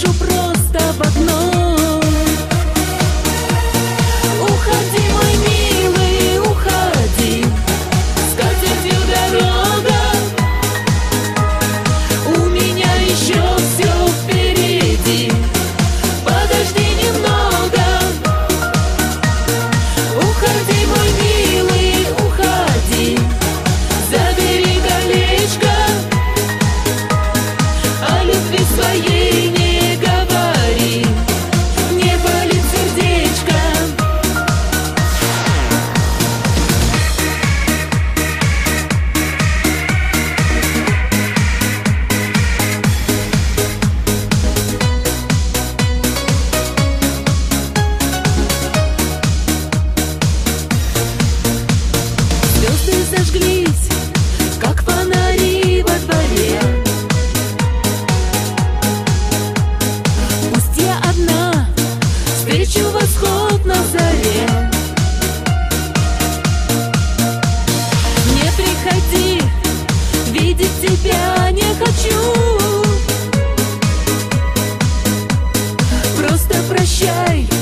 скажу просто в одно: уходи, мой милый, уходи, с катертью дорога, у меня еще все впереди, подожди немного. Уходи, мой милый, уходи, забери колечко, о любви своей не говори, не болит сердечко. Звезды зажглись, как фонари во дворе. Пусть я одна встречу восход на заре. Не приходи, видеть тебя не хочу. Просто прощай,